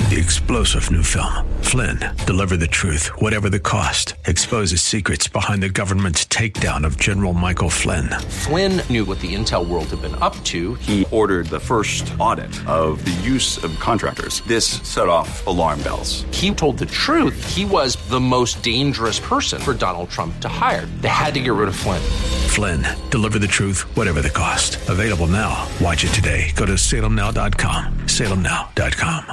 the explosive new film, Flynn, deliver the truth, whatever the cost, exposes secrets behind the government's takedown of General Michael Flynn. Flynn knew what the intel world had been up to. He ordered the first audit of the use of contractors. This set off alarm bells. He told the truth. He was the most dangerous person for Donald Trump to hire. They had to get rid of Flynn. Flynn, deliver the truth, whatever the cost. Available now. Watch it today. Go to salemnow.com. salemnow.com.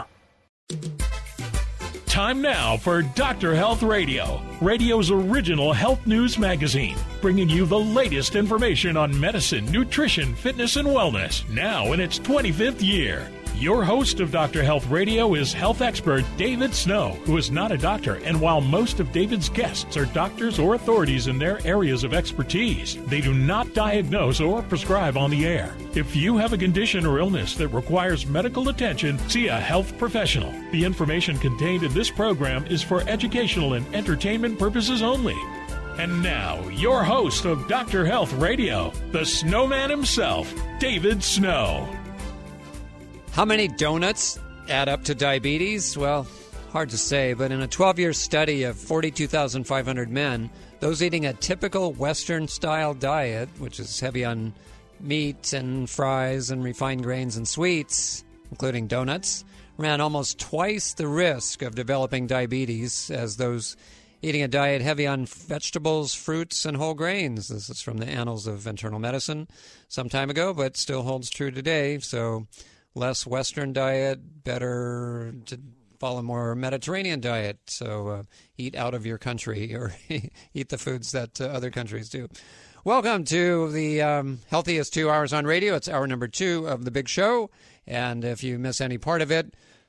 Time now for Dr. Health Radio, radio's original health news magazine, bringing you the latest information on medicine, nutrition, fitness, and wellness, now in its 25th year. Your host of Dr. Health Radio is health expert David Snow, who is not a doctor, and while most of David's guests are doctors or authorities in their areas of expertise, they do not diagnose or prescribe on the air. If you have a condition or illness that requires medical attention, see a health professional. The information contained in this program is for educational and entertainment purposes only. And now, your host of Dr. Health Radio, the snowman himself, David Snow. How many donuts add up to diabetes? Well, hard to say, but in a 12-year study of 42,500 men, those eating a typical Western-style diet, which is heavy on meat and fries and refined grains and sweets, including donuts, ran almost twice the risk of developing diabetes as those eating a diet heavy on vegetables, fruits, and whole grains. This is from the Annals of Internal Medicine some time ago, but still holds true today. So less Western diet, better to follow more Mediterranean diet. So eat out of your country or eat the foods that other countries do. Welcome to the healthiest 2 hours on radio. It's hour number 2 of the big show. And if you miss any part of it,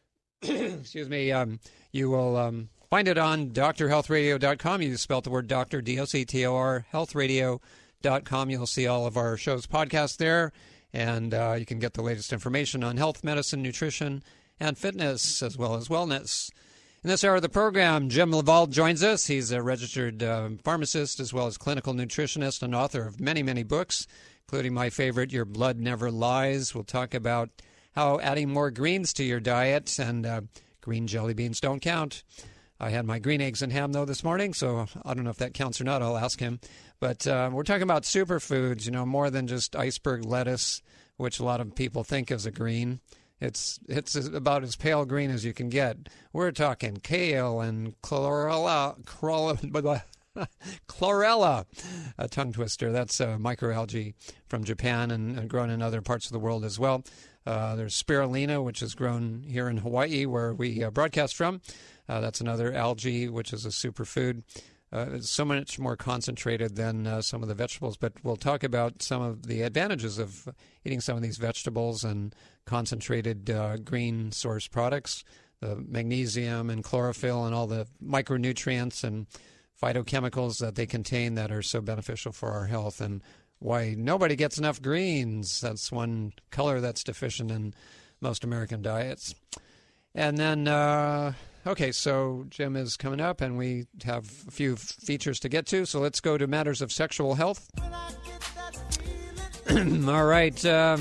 excuse me, you will find it on drhealthradio.com. You spelled the word doctor, D-O-C-T-O-R, healthradio.com. You'll see all of our show's podcasts there. And you can get the latest information on health, medicine, nutrition, and fitness, as well as wellness. In this hour of the program, Jim LaValle joins us. He's a registered pharmacist as well as clinical nutritionist and author of many, many books, including my favorite, Your Blood Never Lies. We'll talk about how adding more greens to your diet, and green jelly beans don't count. I had my green eggs and ham, though, this morning, so I don't know if that counts or not. I'll ask him. But we're talking about superfoods, more than just iceberg lettuce, which a lot of people think is a green. It's about as pale green as you can get. We're talking kale and chlorella, a tongue twister. That's microalgae from Japan and grown in other parts of the world as well. There's spirulina, which is grown here in Hawaii, where we broadcast from. That's another algae, which is a superfood. It's so much more concentrated than some of the vegetables, but we'll talk about some of the advantages of eating some of these vegetables and concentrated green source products, the magnesium and chlorophyll and all the micronutrients and phytochemicals that they contain that are so beneficial for our health, and why nobody gets enough greens. That's one color that's deficient in most American diets. And then, okay, so Jim is coming up, and we have a few features to get to, so let's go to matters of sexual health. All right. How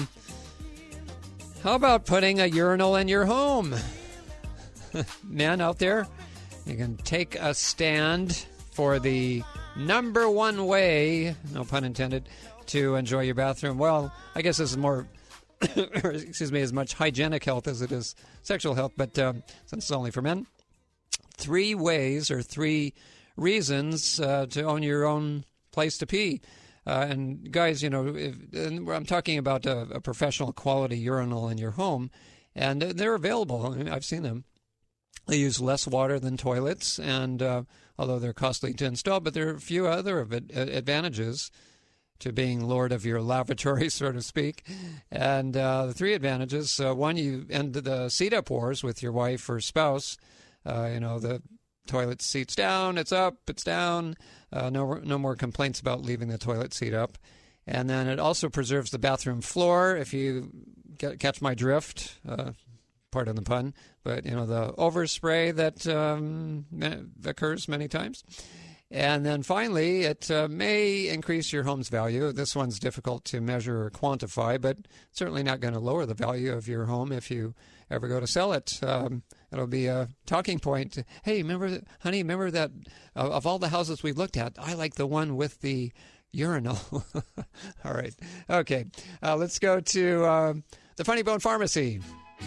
about putting a urinal in your home? Men out there, you can take a stand for the number one way, no pun intended, to enjoy your bathroom. Well, I guess this is more, excuse me, as much hygienic health as it is sexual health, but since it's only for men, 3 ways or 3 reasons to own your own place to pee. And guys, and I'm talking about a professional quality urinal in your home, and they're available. I mean, I've seen them. They use less water than toilets, and although they're costly to install, but there are a few other advantages to being lord of your lavatory, so to speak. And the 3 advantages, one, you end the seat-up wars with your wife or spouse. The toilet seat's down, it's up, it's down. No more complaints about leaving the toilet seat up. And then it also preserves the bathroom floor, if you catch my drift. Pardon the pun, but the overspray that occurs many times. And then finally, it may increase your home's value. This one's difficult to measure or quantify, but certainly not going to lower the value of your home if you ever go to sell it. That'll be a talking point. Hey, honey, remember that of all the houses we looked at, I like the one with the urinal. All right. Okay. Let's go to the Funny Bone Pharmacy.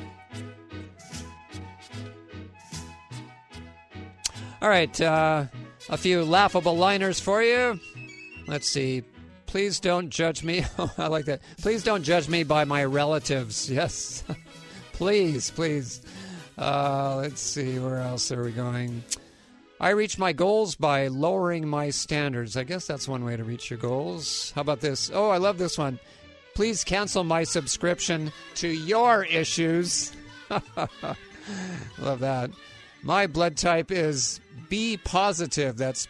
All right. A few laughable liners for you. Let's see. Please don't judge me. Oh, I like that. Please don't judge me by my relatives. Yes. Please. Let's see. Where else are we going? I reach my goals by lowering my standards. I guess that's one way to reach your goals. How about this? Oh, I love this one. Please cancel my subscription to Your Issues. Love that. My blood type is B positive. That's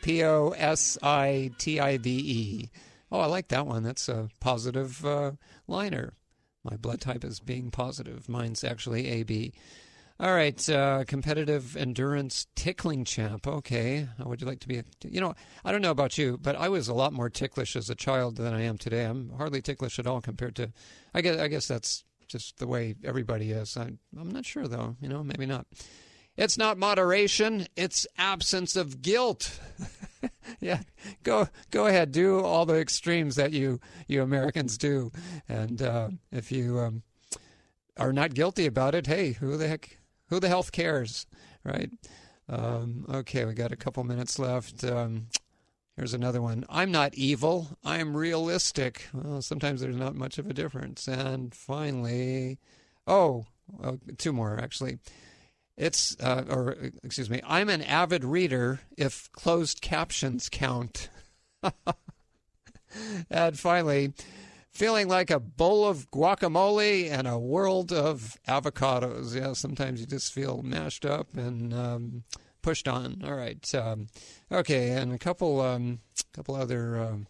Positive. Oh, I like that one. That's a positive liner. My blood type is being positive. Mine's actually AB. All right, competitive endurance tickling champ. Okay, how would you like to be? I don't know about you, but I was a lot more ticklish as a child than I am today. I'm hardly ticklish at all compared to. I guess that's just the way everybody is. I'm not sure though. Maybe not. It's not moderation. It's absence of guilt. Yeah, go ahead. Do all the extremes that you Americans do, and if you are not guilty about it, hey, who the hell cares, right? Okay, we got a couple minutes left. Here's another one. I'm not evil. I'm realistic. Well, sometimes there's not much of a difference. And finally, two more, actually. I'm an avid reader if closed captions count. And finally, feeling like a bowl of guacamole and a world of avocados. Yeah, sometimes you just feel mashed up and pushed on. All right. Okay, and a couple other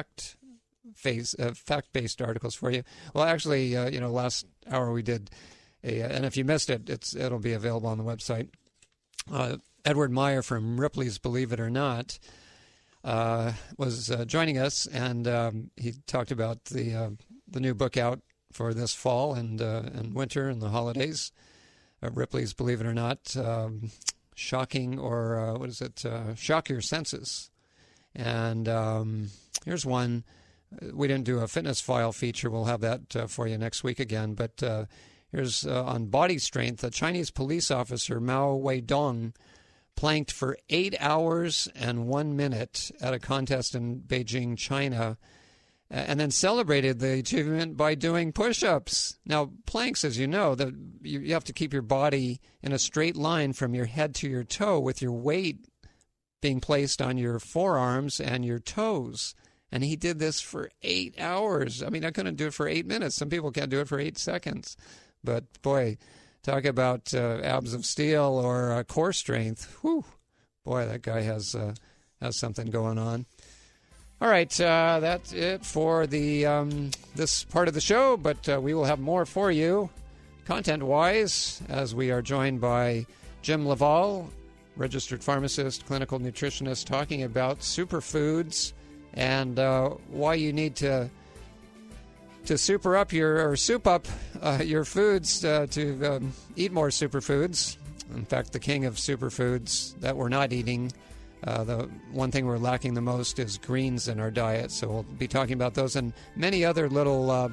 fact-based articles for you. Well, actually, last hour we did and if you missed it, it'll be available on the website. Edward Meyer from Ripley's Believe It or Not was joining us, and he talked about the new book out for this fall and winter and the holidays. Ripley's Believe It or Not, shocking or shock your senses. And here's one. We didn't do a fitness file feature. We'll have that for you next week again. But here's on body strength. A Chinese police officer, Mao Weidong, planked for 8 hours and 1 minute at a contest in Beijing, China, and then celebrated the achievement by doing push-ups. Now, planks, as you know, you have to keep your body in a straight line from your head to your toe with your weight being placed on your forearms and your toes. And he did this for 8 hours. I mean, I couldn't do it for 8 minutes. Some people can't do it for 8 seconds. But, boy, talk about abs of steel or core strength. Whew. Boy, that guy has something going on. All right, that's it for the this part of the show, but we will have more for you, content-wise, as we are joined by Jim Laval, registered pharmacist, clinical nutritionist, talking about superfoods and why you need to soup up your foods to eat more superfoods. In fact, the king of superfoods that we're not eating, the one thing we're lacking the most is greens in our diet. So we'll be talking about those and many other little,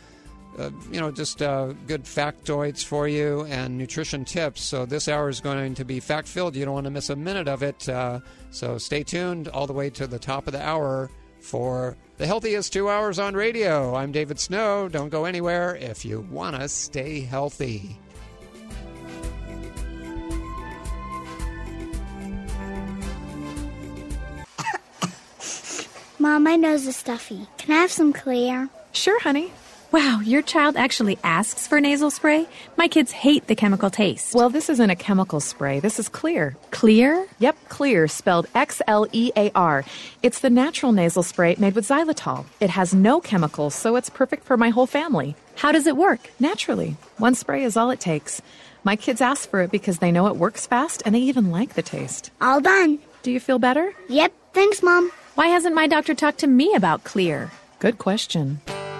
good factoids for you and nutrition tips. So this hour is going to be fact-filled. You don't want to miss a minute of it. So stay tuned all the way to the top of the hour for the healthiest 2 hours on radio. I'm David Snow. Don't go anywhere if you want to stay healthy. Mom, my nose is stuffy. Can I have some Clear? Sure, honey. Wow, your child actually asks for nasal spray? My kids hate the chemical taste. Well, this isn't a chemical spray. This is Clear. Clear? Yep, Clear, spelled Xlear. It's the natural nasal spray made with xylitol. It has no chemicals, so it's perfect for my whole family. How does it work? Naturally. One spray is all it takes. My kids ask for it because they know it works fast, and they even like the taste. All done. Do you feel better? Yep, thanks, Mom. Why hasn't my doctor talked to me about Clear? Good question.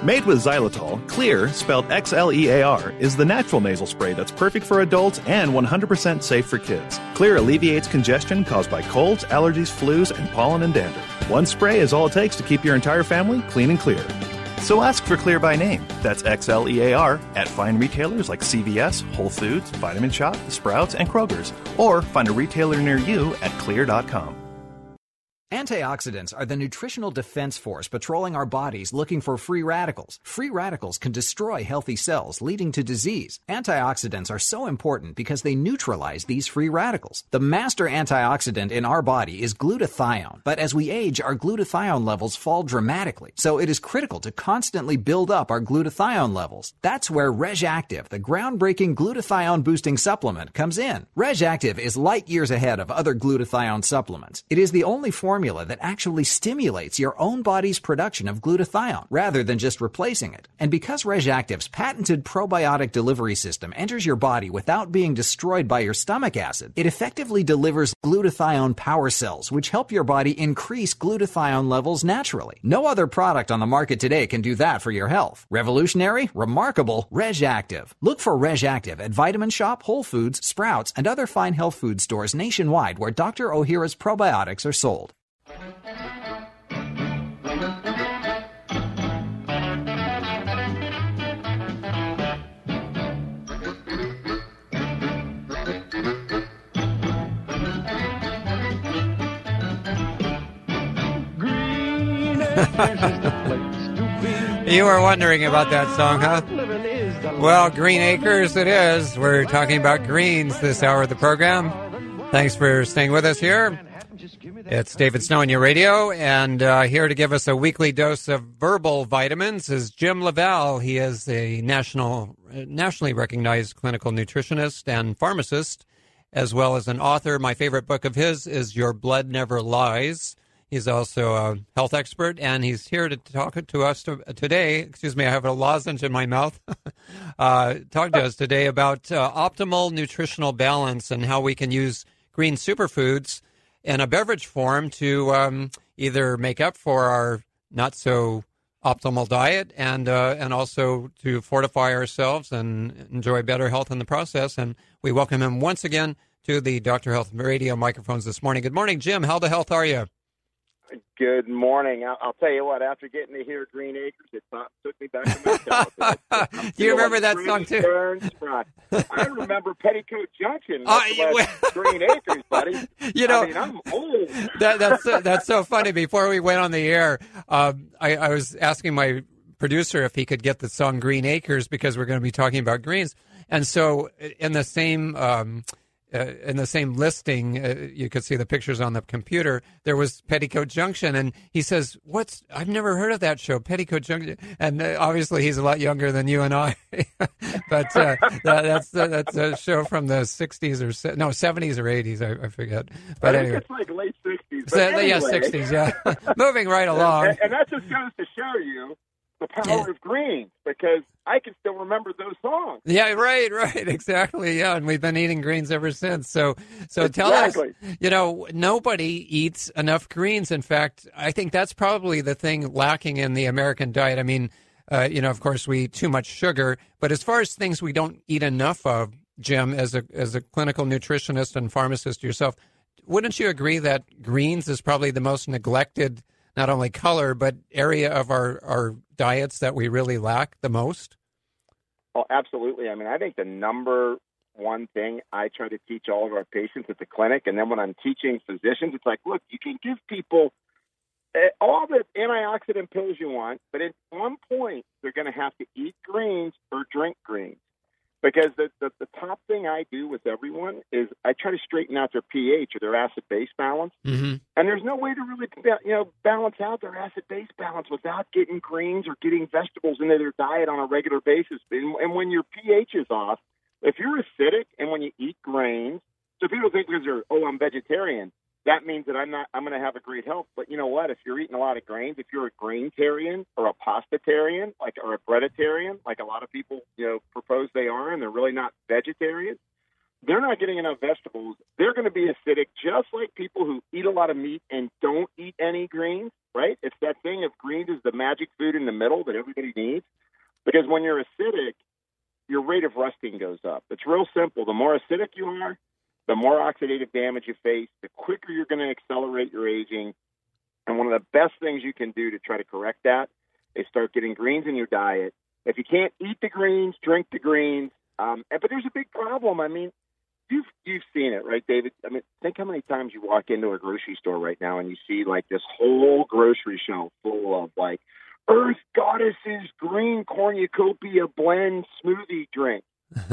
Made with xylitol, Xlear, spelled Xlear, is the natural nasal spray that's perfect for adults and 100% safe for kids. Xlear alleviates congestion caused by colds, allergies, flus, and pollen and dander. One spray is all it takes to keep your entire family clean and clear. So ask for Xlear by name. That's Xlear at fine retailers like CVS, Whole Foods, Vitamin Shoppe, Sprouts, and Kroger's. Or find a retailer near you at Xlear.com. Antioxidants are the nutritional defense force patrolling our bodies looking for free radicals. Free radicals can destroy healthy cells, leading to disease. Antioxidants are so important because they neutralize these free radicals. The master antioxidant in our body is glutathione. But as we age, our glutathione levels fall dramatically. So it is critical to constantly build up our glutathione levels. That's where RegActive, the groundbreaking glutathione-boosting supplement, comes in. RegActive is light years ahead of other glutathione supplements. It is the only formula that actually stimulates your own body's production of glutathione rather than just replacing it. And because RegActive's patented probiotic delivery system enters your body without being destroyed by your stomach acid, it effectively delivers glutathione power cells, which help your body increase glutathione levels naturally. No other product on the market today can do that for your health. Revolutionary, remarkable, RegActive. Look for RegActive at Vitamin Shoppe, Whole Foods, Sprouts, and other fine health food stores nationwide where Dr. Ohhira's probiotics are sold. You were wondering about that song, huh? Well, Green Acres it is. We're talking about greens this hour of the program. Thanks for staying with us here. It's David Snow on your radio, and here to give us a weekly dose of verbal vitamins is Jim LaValle. He is a nationally recognized clinical nutritionist and pharmacist, as well as an author. My favorite book of his is Your Blood Never Lies. He's also a health expert, and he's here to talk to us today. Excuse me, I have a lozenge in my mouth. Talk to us today about optimal nutritional balance and how we can use green superfoods in a beverage form to either make up for our not so optimal diet and also to fortify ourselves and enjoy better health in the process. And we welcome him once again to the Dr. Health Radio microphones this morning. Good morning, Jim. How the health are you? Good morning. I'll tell you what, after getting to hear Green Acres, it took me back to my childhood. Do you remember that song, too? I remember Petticoat Junction. Green Acres, buddy. You know, I mean, I'm old. That's so funny. Before we went on the air, I was asking my producer if he could get the song Green Acres because we're going to be talking about greens. And so in the same listing, you could see the pictures on the computer. There was Petticoat Junction, and he says, I've never heard of that show, Petticoat Junction. And obviously he's a lot younger than you and I. But that's a show from the 60s or 70s or 80s, I forget. But anyway. It's like late 60s. But anyway. Yeah, 60s, yeah. Moving right along. And that just goes to show you the power of greens, because I can still remember those songs. Yeah, right, exactly. Yeah, and we've been eating greens ever since. So tell us, nobody eats enough greens. In fact, I think that's probably the thing lacking in the American diet. I mean, of course, we eat too much sugar. But as far as things we don't eat enough of, Jim, as a clinical nutritionist and pharmacist yourself, wouldn't you agree that greens is probably the most neglected, not only color, but area of our diets that we really lack the most? Oh, absolutely. I mean, I think the number one thing I try to teach all of our patients at the clinic, and then when I'm teaching physicians, it's like, look, you can give people all the antioxidant pills you want, but at one point, they're going to have to eat greens or drink greens. Because the top thing I do with everyone is I try to straighten out their pH or their acid-base balance. Mm-hmm. And there's no way to really balance out their acid-base balance without getting greens or getting vegetables into their diet on a regular basis. And when your pH is off, if you're acidic and when you eat grains, so people think because I'm vegetarian, that means that I'm going to have a great health. But you know what? If you're eating a lot of grains, if you're a grain-tarian or a pastatarian, or a breaditarian, like a lot of people, propose they are, and they're really not vegetarians, they're not getting enough vegetables. They're going to be acidic, just like people who eat a lot of meat and don't eat any greens, right? It's that thing of greens is the magic food in the middle that everybody needs. Because when you're acidic, your rate of rusting goes up. It's real simple. The more acidic you are, the more oxidative damage you face, the quicker you're going to accelerate your aging. And one of the best things you can do to try to correct that is start getting greens in your diet. If you can't eat the greens, drink the greens. But there's a big problem. I mean, you've seen it, right, David? I mean, think how many times you walk into a grocery store right now and you see like this whole grocery shelf full of like Earth Goddess's green cornucopia blend smoothie drink,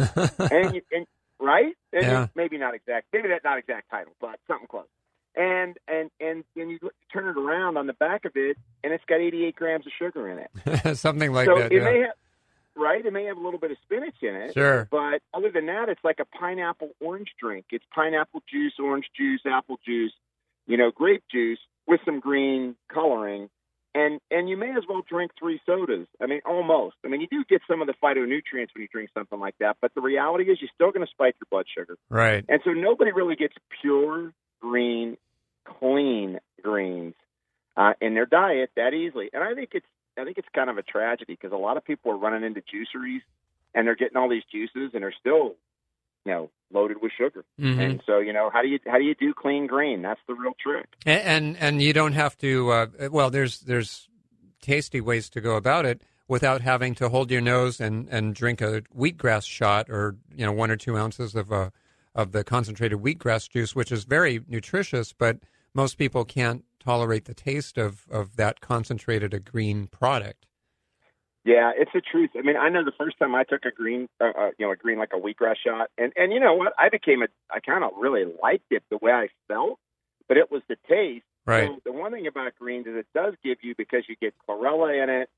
and right? And yeah. Maybe that's not exact title, but something close. And you turn it around on the back of it, and it's got 88 grams of sugar in it. Something like so that. It may have, right? It may have a little bit of spinach in it. Sure. But other than that, it's like a pineapple orange drink. It's pineapple juice, orange juice, apple juice, grape juice with some green coloring. And you may as well drink 3 sodas. I mean, almost. I mean, you do get some of the phytonutrients when you drink something like that, but the reality is you're still going to spike your blood sugar. Right. And so nobody really gets pure, green, clean greens in their diet that easily. And I think it's kind of a tragedy because a lot of people are running into juiceries and they're getting all these juices and they're still, loaded with sugar. Mm-hmm. And so, how do you do clean green? That's the real trick. And you don't have to. There's tasty ways to go about it without having to hold your nose and drink a wheatgrass shot or 1 or 2 ounces of the concentrated wheatgrass juice, which is very nutritious, but most people can't tolerate the taste of that concentrated green product. Yeah, it's the truth. I mean, I know the first time I took a green like a wheatgrass shot, and you know what? I kind of really liked it the way I felt, but it was the taste. Right. So the one thing about greens is it does give you, because you get chlorella in it,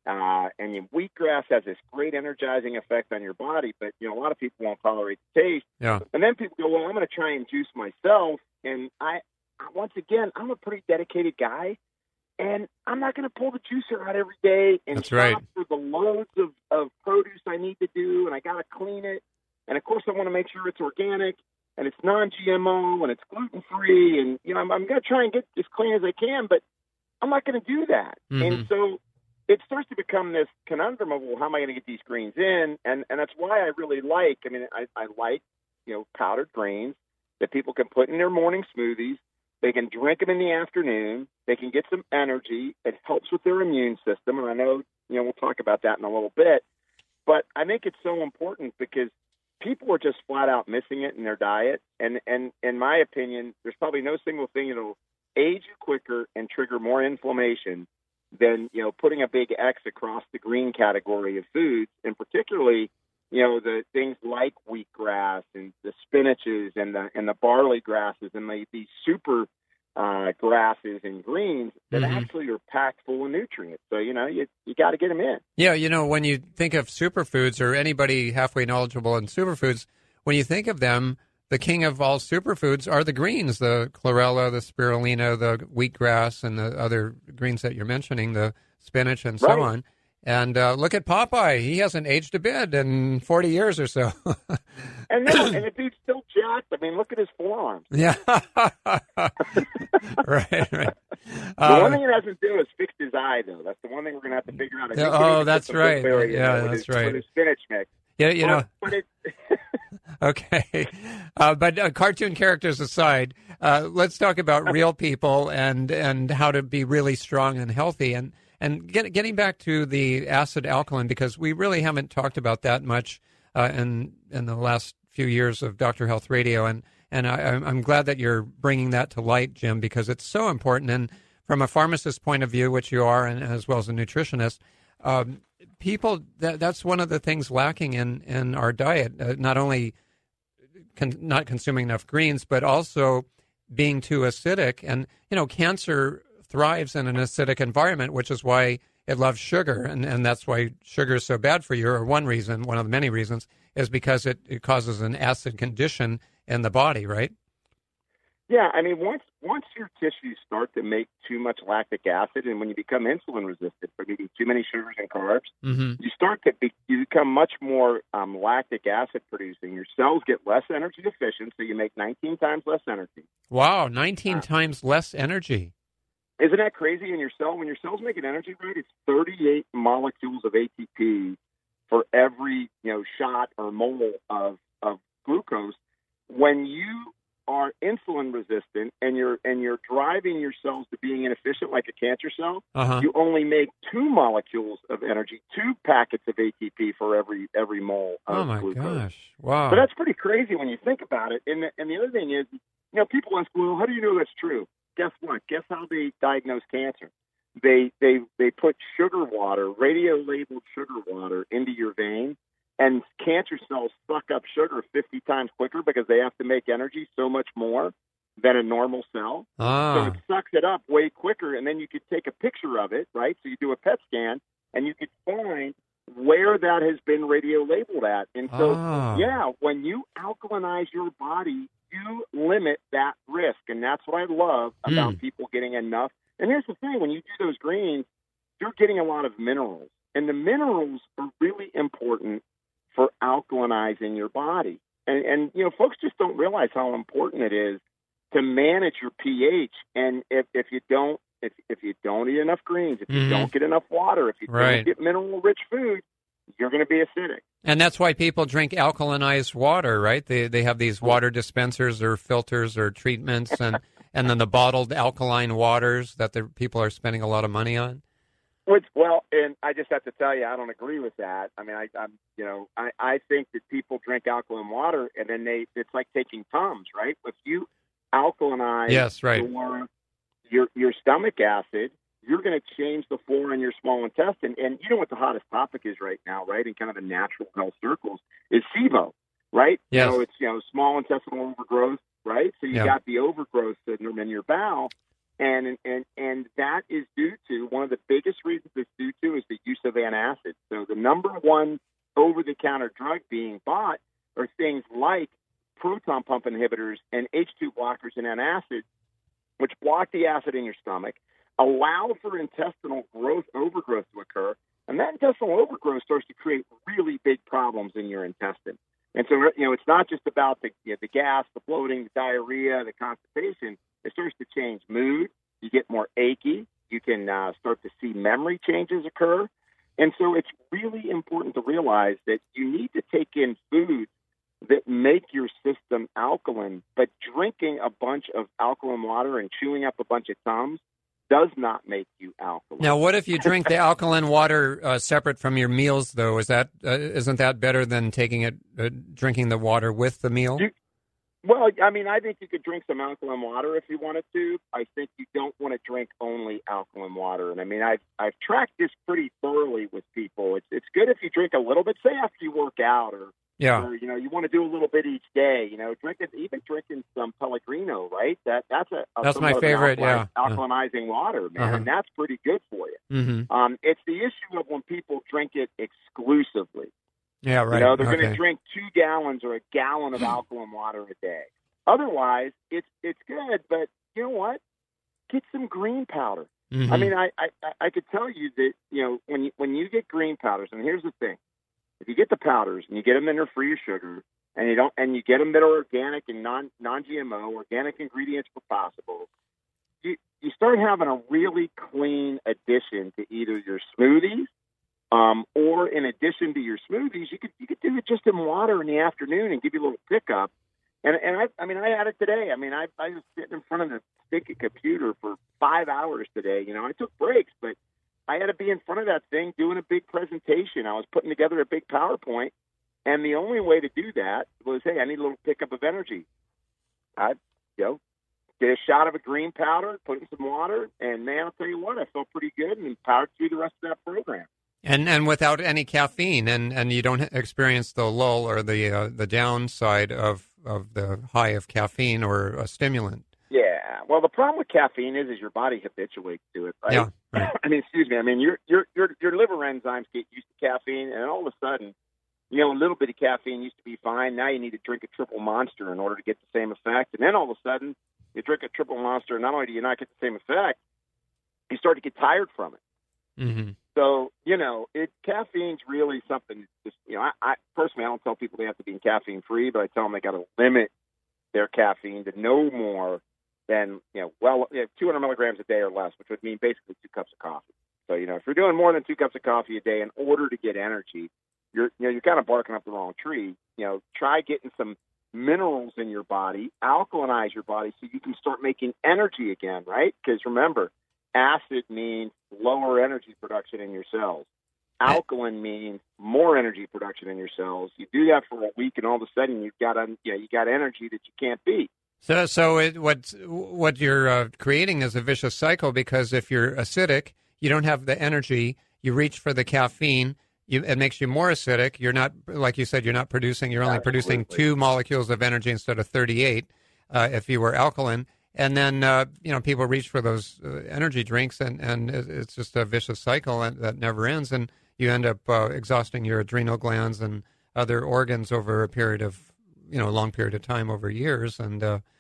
and wheatgrass has this great energizing effect on your body, but a lot of people won't tolerate the taste. Yeah. And then people go, well, I'm going to try and juice myself, and once again, I'm a pretty dedicated guy. And I'm not going to pull the juicer out every day and That's stop right. for the loads of produce I need to do, and I got to clean it. And, of course, I want to make sure it's organic and it's non-GMO and it's gluten-free. And, I'm going to try and get as clean as I can, but I'm not going to do that. Mm-hmm. And so it starts to become this conundrum of, well, how am I going to get these greens in? And that's why I really like, I like, powdered greens that people can put in their morning smoothies. They can drink them in the afternoon. They can get some energy. It helps with their immune system. And I know, we'll talk about that in a little bit. But I think it's so important because people are just flat out missing it in their diet. And in my opinion, there's probably no single thing that'll age you quicker and trigger more inflammation than, putting a big X across the green category of foods, and particularly, the things like wheatgrass and the spinaches and the barley grasses and these super grasses and greens that Mm-hmm. actually are packed full of nutrients. So, you got to get them in. Yeah, when you think of superfoods or anybody halfway knowledgeable in superfoods, when you think of them, the king of all superfoods are the greens, the chlorella, the spirulina, the wheatgrass, and the other greens that you're mentioning, the spinach and so on. And look at Popeye. He hasn't aged a bit in 40 years or so. And the dude's still jacked. I mean, look at his forearms. Yeah. Right. The one thing it hasn't do is fixed his eye, though. That's the one thing we're going to have to figure out. That's right. That's right. With his spinach mix. Yeah, Okay. But cartoon characters aside, let's talk about real people and how to be really strong and healthy. And getting back to the acid alkaline, because we really haven't talked about that much in the last few years of Dr. Health Radio. And I'm glad that you're bringing that to light, Jim, because it's so important. And from a pharmacist's point of view, which you are, and as well as a nutritionist, people, that's one of the things lacking in our diet, not only not consuming enough greens, but also being too acidic. And, cancer thrives in an acidic environment, which is why it loves sugar. And that's why sugar is so bad for you, or one of the many reasons, is because it causes an acid condition in the body, right? Yeah, I mean, once your tissues start to make too much lactic acid, and when you become insulin resistant from eating too many sugars and carbs, you become much more lactic acid producing. Your cells get less energy efficient, so you make 19 times less energy. Wow, 19 times less energy. Isn't that crazy? In your cell, when your cell's making energy, right, it's 38 molecules of ATP for every shot or mole of glucose. When you are insulin resistant and you're driving your cells to being inefficient like a cancer cell, you only make 2 molecules of energy, 2 packets of ATP for every mole of glucose. Oh my gosh! Wow. So that's pretty crazy when you think about it. And the other thing is, people ask, well, how do you know that's true? Guess what? Guess how they diagnose cancer? They put sugar water, radio-labeled sugar water, into your vein, and cancer cells suck up sugar 50 times quicker because they have to make energy so much more than a normal cell. So it sucks it up way quicker, and then you could take a picture of it, right? So you do a PET scan, and you could find where that has been radio-labeled at. And so, when you alkalinize your body, you limit that risk, and that's what I love about people getting enough. And here's the thing, when you do those greens, you're getting a lot of minerals, and the minerals are really important for alkalinizing your body. And folks just don't realize how important it is to manage your pH. And if you don't eat enough greens, if you don't get enough water, if you don't get mineral-rich food, you're going to be acidic. And that's why people drink alkalinized water, right? They have these water dispensers or filters or treatments, and then the bottled alkaline waters that the people are spending a lot of money on. Well, and I just have to tell you, I don't agree with that. I mean, I think that people drink alkaline water, and then it's like taking Tums, right? If you alkalinize your stomach acid, you're going to change the flora in your small intestine. And you know what the hottest topic is right now, right? In kind of the natural health circles is SIBO, right? Yes. It's small intestinal overgrowth, right? So you got the overgrowth syndrome in your bowel. And that is due to, one of the biggest reasons it's due to is the use of antacids. So the number one over-the-counter drug being bought are things like proton pump inhibitors and H2 blockers and antacids, which block the acid in your stomach, allow for intestinal overgrowth to occur, and that intestinal overgrowth starts to create really big problems in your intestine. And so, it's not just about the gas, the bloating, the diarrhea, the constipation. It starts to change mood. You get more achy. You can start to see memory changes occur. And so it's really important to realize that you need to take in foods that make your system alkaline, but drinking a bunch of alkaline water and chewing up a bunch of Tums does not make you alkaline. Now, what if you drink the alkaline water separate from your meals, though? Isn't that better than drinking the water with the meal? Well, I mean, I think you could drink some alkaline water if you wanted to. I think you don't want to drink only alkaline water. And I mean, I've tracked this pretty thoroughly with people. It's good if you drink a little bit, say after you work out, or you want to do a little bit each day. Drinking some Pellegrino, right? That's my favorite. Alkalinizing water, man, and that's pretty good for you. Mm-hmm. It's the issue of when people drink it exclusively. Yeah, right. They're going to drink 2 gallons or a gallon of alkaline water a day. Otherwise, it's good, but you know what? Get some green powder. Mm-hmm. I mean, I could tell you that when you get green powders, and here's the thing: if you get the powders and you get them and they're free of sugar, and you get them that are organic and non-GMO, organic ingredients where possible, you start having a really clean addition to either your smoothies. Or in addition to your smoothies, you could do it just in water in the afternoon and give you a little pickup. And I had it today. I mean, I was sitting in front of the sticky computer for 5 hours today. I took breaks, but I had to be in front of that thing doing a big presentation. I was putting together a big PowerPoint, and the only way to do that was, hey, I need a little pickup of energy. I get a shot of a green powder, put in some water, and man, I'll tell you what, I felt pretty good and powered through the rest of that program. And without any caffeine, and you don't experience the lull or the downside of the high of caffeine or a stimulant. Yeah. Well, the problem with caffeine is your body habituates to it, right? Yeah. Right. I mean, excuse me. I mean, your liver enzymes get used to caffeine, and all of a sudden, a little bit of caffeine used to be fine. Now you need to drink a triple Monster in order to get the same effect, and then all of a sudden, you drink a triple monster, not only do you not get the same effect, you start to get tired from it. Mm-hmm. So, caffeine's really something. Just, I personally, I don't tell people they have to be caffeine free, but I tell them they got to limit their caffeine to no more than 200 milligrams a day or less, which would mean basically 2 cups of coffee. So, if you're doing more than 2 cups of coffee a day in order to get energy, you're kind of barking up the wrong tree. Try getting some minerals in your body, alkalinize your body so you can start making energy again, right? Because remember, acid means lower energy production in your cells. Alkaline means more energy production in your cells. You do that for a week, and all of a sudden you got energy that you can't beat. So what you're creating is a vicious cycle, because if you're acidic, you don't have the energy. You reach for the caffeine. It makes you more acidic. You're not, like you said, you're not producing. You're only producing 2 molecules of energy instead of 38 if you were alkaline. And then, people reach for those energy drinks, and it's just a vicious cycle that never ends. And you end up exhausting your adrenal glands and other organs over a period of, a long period of time, over years. And,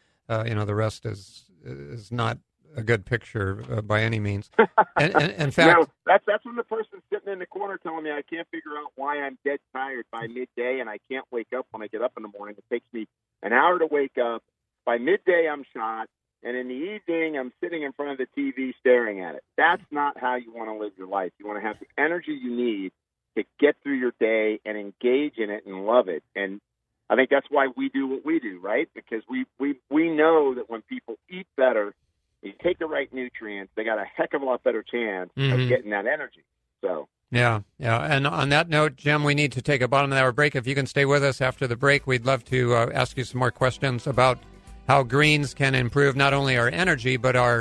the rest is not a good picture by any means. And in fact, that's when the person's sitting in the corner telling me I can't figure out why I'm dead tired by midday, and I can't wake up when I get up in the morning. It takes me an hour to wake up. By midday, I'm shot. And in the evening, I'm sitting in front of the TV staring at it. That's not how you want to live your life. You want to have the energy you need to get through your day and engage in it and love it. And I think that's why we do what we do, right? Because we know that when people eat better, you take the right nutrients, they got a heck of a lot better chance of getting that energy. So. Yeah. And on that note, Jim, we need to take a bottom of the hour break. If you can stay with us after the break, we'd love to ask you some more questions about how greens can improve not only our energy, but our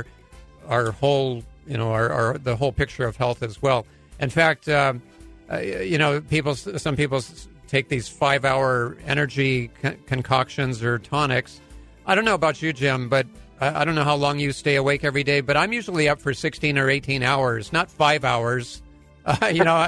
whole, the whole picture of health as well. In fact, some people take these 5-hour energy concoctions or tonics. I don't know about you, Jim, but I don't know how long you stay awake every day, but I'm usually up for 16 or 18 hours, not 5 hours. You know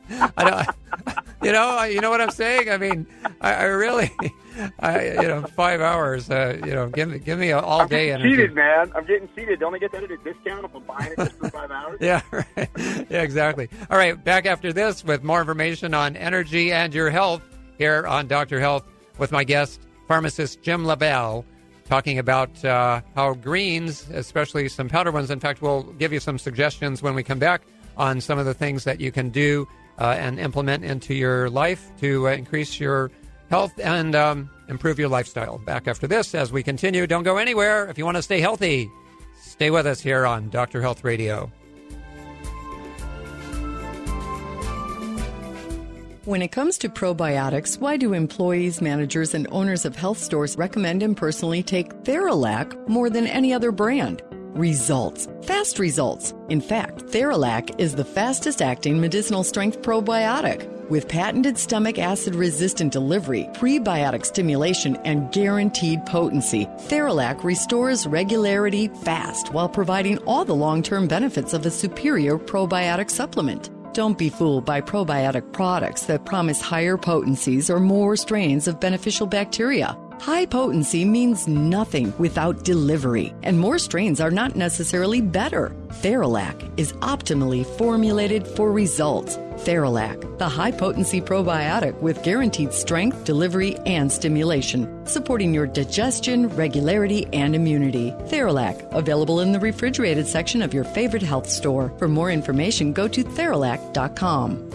what I'm saying? I mean, I really, 5 hours, give me all day energy. Cheated, man. I'm getting cheated. Don't I get that at a discount if I'm buying it just for 5 hours? Yeah, right. Yeah, exactly. All right, back after this with more information on energy and your health here on Dr. Health with my guest, pharmacist Jim LaBelle, talking about how greens, especially some powder ones, in fact, we'll give you some suggestions when we come back on some of the things that you can do and implement into your life to increase your health and improve your lifestyle. Back after this as we continue. Don't go anywhere. If you want to stay healthy, stay with us here on Dr. Health Radio. When it comes to probiotics, why do employees, managers, and owners of health stores recommend and personally take Theralac more than any other brand? Results. Fast results. In fact, Theralac is the fastest acting medicinal strength probiotic. With patented stomach acid resistant delivery, prebiotic stimulation, and guaranteed potency, Theralac restores regularity fast while providing all the long-term benefits of a superior probiotic supplement. Don't be fooled by probiotic products that promise higher potencies or more strains of beneficial bacteria. High potency means nothing without delivery, and more strains are not necessarily better. Theralac is optimally formulated for results. Theralac, the high-potency probiotic with guaranteed strength, delivery, and stimulation, supporting your digestion, regularity, and immunity. Theralac, available in the refrigerated section of your favorite health store. For more information, go to Theralac.com.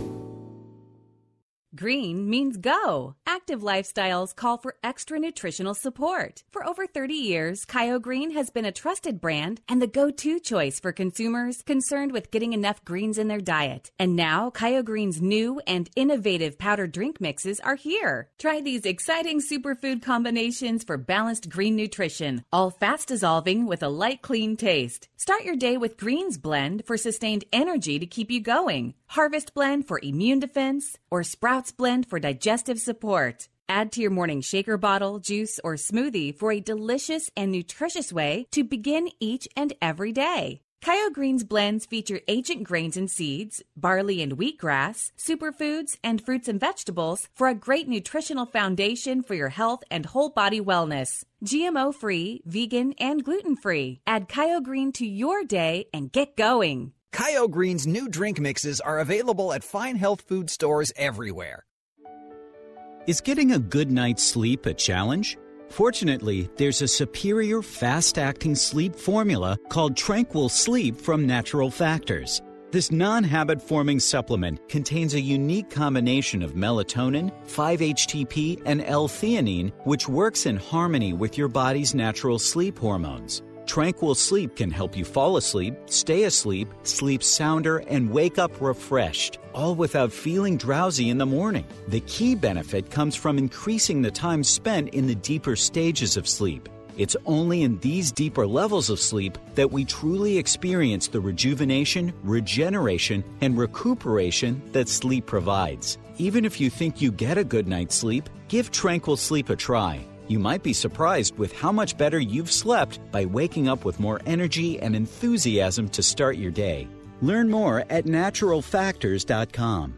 Green means go. Active lifestyles call for extra nutritional support. For over 30 years, Kyo Green has been a trusted brand and the go-to choice for consumers concerned with getting enough greens in their diet. And now, Kyo Green's new and innovative powdered drink mixes are here. Try these exciting superfood combinations for balanced green nutrition, all fast-dissolving with a light, clean taste. Start your day with Greens Blend for sustained energy to keep you going, Harvest Blend for immune defense, or Sprouts Blend for digestive support. Add to your morning shaker bottle, juice, or smoothie for a delicious and nutritious way to begin each and every day. Kyo Greens blends feature ancient grains and seeds, barley and wheatgrass, superfoods, and fruits and vegetables for a great nutritional foundation for your health and whole body wellness. GMO-free, vegan, and gluten-free. Add Kyo Green to your day and get going. Kyo Green's new drink mixes are available at fine health food stores everywhere. Is getting a good night's sleep a challenge? Fortunately, there's a superior fast-acting sleep formula called Tranquil Sleep from Natural Factors. This non-habit-forming supplement contains a unique combination of melatonin, 5-HTP, and L-theanine, which works in harmony with your body's natural sleep hormones. Tranquil Sleep can help you fall asleep, stay asleep, sleep sounder, and wake up refreshed, all without feeling drowsy in the morning. The key benefit comes from increasing the time spent in the deeper stages of sleep. It's only in these deeper levels of sleep that we truly experience the rejuvenation, regeneration, and recuperation that sleep provides. Even if you think you get a good night's sleep, give Tranquil Sleep a try. You might be surprised with how much better you've slept by waking up with more energy and enthusiasm to start your day. Learn more at naturalfactors.com.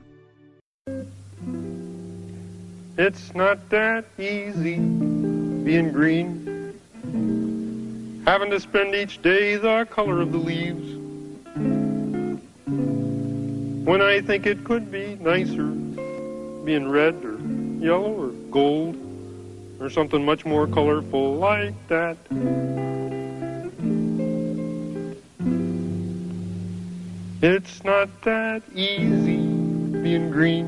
It's not that easy being green, having to spend each day the color of the leaves, when I think it could be nicer being red or yellow or gold, or something much more colorful like that. It's not that easy being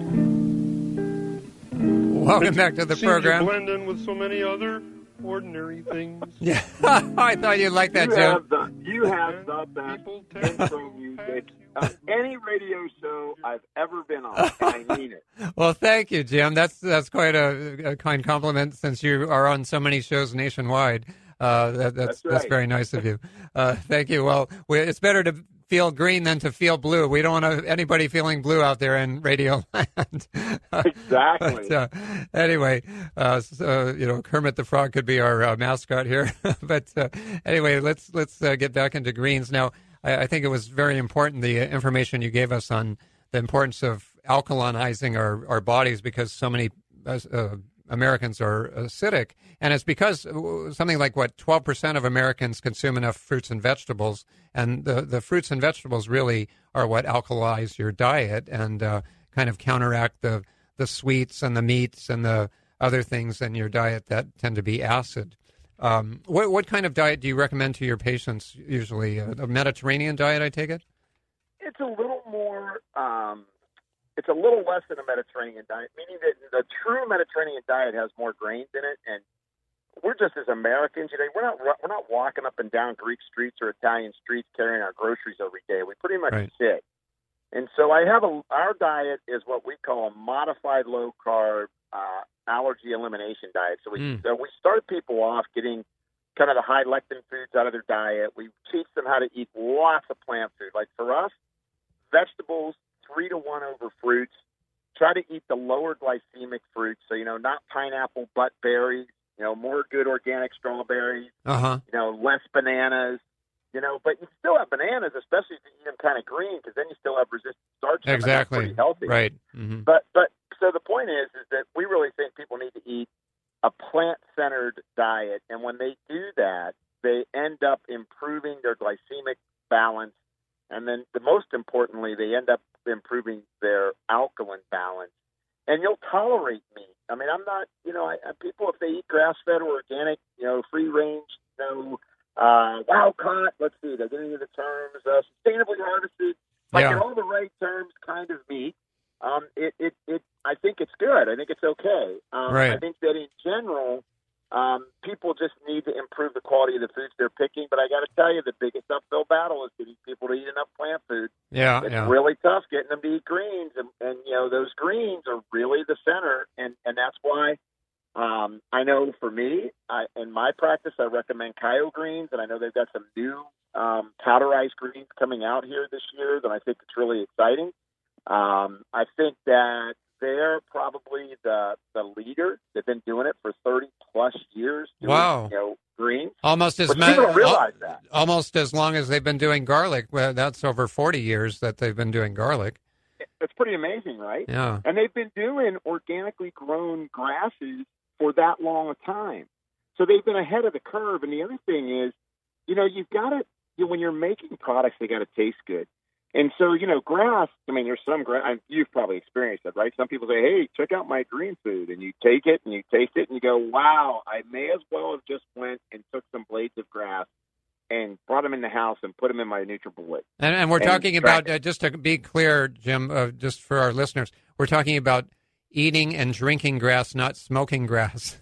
green. Welcome back to the program. You blend in with so many other ordinary things. Yeah, I thought you'd like that, Jim. You have the best intro music of any radio show I've ever been on, and I mean it. Well, thank you, Jim. That's quite a kind compliment since you are on so many shows nationwide. That's very nice of you. Thank you. Well, it's better to feel green than to feel blue. We don't want anybody feeling blue out there in radio land. Exactly. But, anyway, Kermit the Frog could be our mascot here. But anyway, let's get back into greens. Now, I think it was very important, the information you gave us on the importance of alkalinizing our bodies, because so many Americans are acidic. And it's because something like, 12% of Americans consume enough fruits and vegetables. And the fruits and vegetables really are what alkalize your diet and kind of counteract the sweets and the meats and the other things in your diet that tend to be acid. What kind of diet do you recommend to your patients usually? A Mediterranean diet, I take it? It's a little more... It's a little less than a Mediterranean diet, meaning that the true Mediterranean diet has more grains in it, and we're just as Americans, we're not walking up and down Greek streets or Italian streets carrying our groceries every day. We pretty much sit. And so our diet is what we call a modified low carb allergy elimination diet. So we start people off getting kind of the high lectin foods out of their diet. We teach them how to eat lots of plant food. Like for us, vegetables 3-1 over fruits. Try to eat the lower glycemic fruits. So, not pineapple, but berries, more good organic strawberries, less bananas, but you still have bananas, especially if you eat them kind of green, because then you still have resistant starch. Exactly. Pretty healthy. Right. Mm-hmm. But so the point is that we really think people need to eat a plant-centered diet. And when they do that, they end up improving their glycemic balance. And then most importantly, they end up improving their alkaline balance. And you'll tolerate meat. I mean, I'm not, people, if they eat grass-fed or organic, free range, wild caught, let's see, they're getting into the terms, sustainably harvested, in all the right terms, kind of meat. I think it's good. I think it's okay. Right. I think that in general, people just need to improve the quality of the foods they're picking. But I got to tell you, the biggest uphill battle is getting people to eat enough plant food. It's really tough getting them to eat greens. And those greens are really the center. And that's why I know for me, in my practice, I recommend Kyo Greens. And I know they've got some new powderized greens coming out here this year that I think it's really exciting. I think that they're probably the leader. They've been doing it for 30-plus years. Doing, wow. Greens. Almost as people don't realize that. almost as long as they've been doing garlic. Well, that's over 40 years that they've been doing garlic. It's pretty amazing, right? Yeah. And they've been doing organically grown grasses for that long a time. So they've been ahead of the curve. And the other thing is, you've got to, when you're making products, they got to taste good. And so, grass, there's some grass, you've probably experienced it, right? Some people say, hey, check out my green food. And you take it and you taste it and you go, wow, I may as well have just went and took some blades of grass and brought them in the house and put them in my NutriBullet. And we're talking about, just to be clear, Jim, just for our listeners, we're talking about eating and drinking grass, not smoking grass.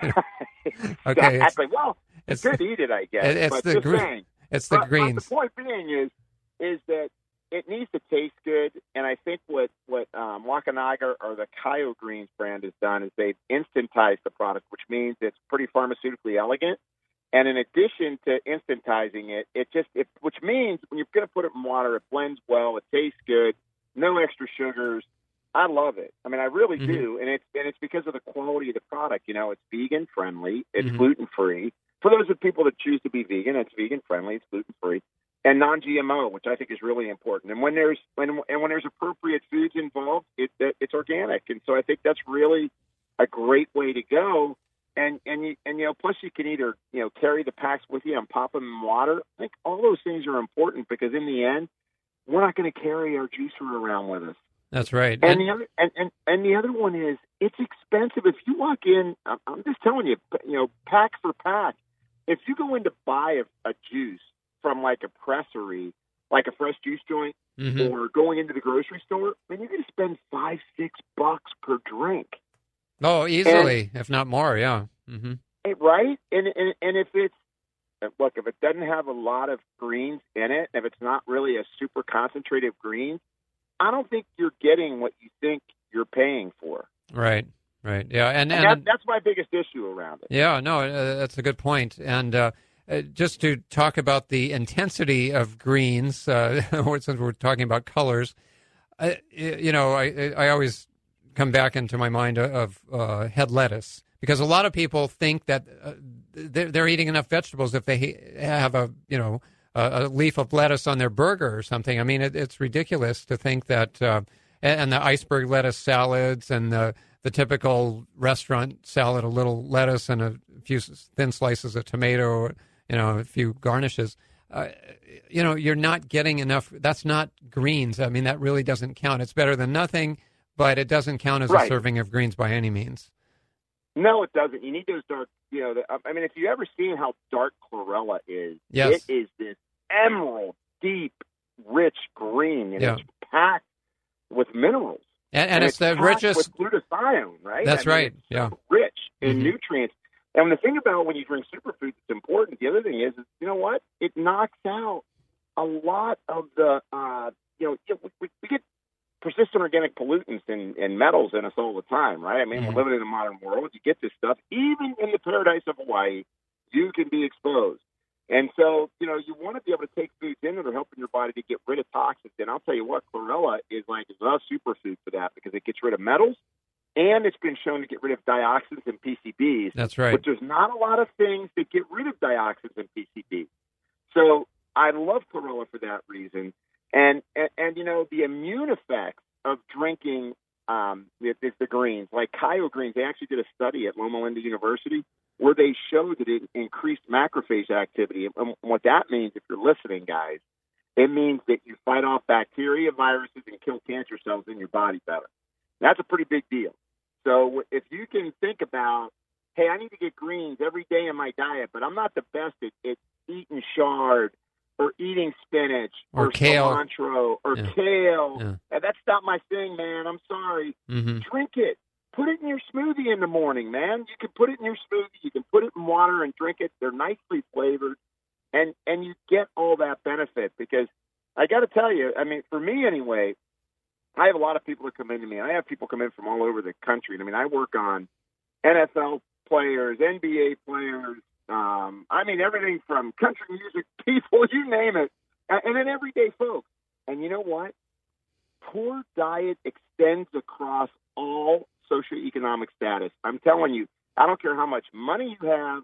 Okay. Exactly. Well, it's good to eat it, I guess. It's the greens. But the point being is that it needs to taste good, and I think what Wakunaga or the Kaio Greens brand has done is they've instantized the product, which means it's pretty pharmaceutically elegant. And in addition to instantizing it, which means when you're going to put it in water, it blends well, it tastes good, no extra sugars. I love it. I really do, and it's because of the quality of the product. It's vegan friendly, it's gluten free. For those of people that choose to be vegan, it's vegan friendly, it's gluten free, and non-GMO, which I think is really important. And when there's appropriate foods involved, it's organic, and so I think that's really a great way to go. And plus you can either carry the packs with you and pop them in water. I think all those things are important because in the end, we're not going to carry our juicer around with us. That's right. And the other one is it's expensive. If you walk in, I'm just telling you, pack for pack. If you go in to buy a juice from like a pressery, like a fresh juice joint, or going into the grocery store, you're going to spend $5-6 per drink. Oh, easily, if not more, yeah. Mm-hmm. Right? And if it doesn't have a lot of greens in it, if it's not really a super concentrated green, I don't think you're getting what you think you're paying for. Right. Yeah, and that's my biggest issue around it. Yeah, no, that's a good point. And just to talk about the intensity of greens, since we're talking about colors, I always come back into my mind of head lettuce, because a lot of people think that they're eating enough vegetables if they have a leaf of lettuce on their burger or something. It's ridiculous to think that, and the iceberg lettuce salads and the typical restaurant salad, a little lettuce and a few thin slices of tomato, a few garnishes. You're not getting enough. That's not greens. That really doesn't count. It's better than nothing, but it doesn't count as a serving of greens by any means. No, it doesn't. You need those dark, if you ever seen how dark chlorella is, yes. It is this emerald, deep, rich green, and it's packed with minerals. And it's the richest. With glutathione, right? That's right. It's so rich in nutrients. And the thing about when you drink superfoods, it's important. The other thing is you know what? It knocks out a lot of the, we get persistent organic pollutants and metals in us all the time, right? We're living in a modern world. You get this stuff. Even in the paradise of Hawaii, you can be exposed. And so, you want to be able to take foods in that are helping your body to get rid of toxins. And I'll tell you what, chlorella is like the superfood for that because it gets rid of metals, and it's been shown to get rid of dioxins and PCBs. That's right. But there's not a lot of things that get rid of dioxins and PCBs. So I love chlorella for that reason. And the immune effects of drinking the greens, like Kaio Greens, they actually did a study at Loma Linda University where they showed that it increased macrophage activity. And what that means, if you're listening, guys, it means that you fight off bacteria, viruses, and kill cancer cells in your body better. That's a pretty big deal. So if you can think about, hey, I need to get greens every day in my diet, but I'm not the best at eating chard or eating spinach or kale. Cilantro or kale. Yeah. That's not my thing, man. I'm sorry. Mm-hmm. Drink it. Put it in your smoothie in the morning, man. You can put it in your smoothie. You can put it in water and drink it. They're nicely flavored, and you get all that benefit because I got to tell you, for me anyway, I have a lot of people that come into me. I have people come in from all over the country. I work on NFL players, NBA players, everything from country music people, you name it, and then everyday folks. And you know what? Poor diet extends across all socioeconomic status. I'm telling you, I don't care how much money you have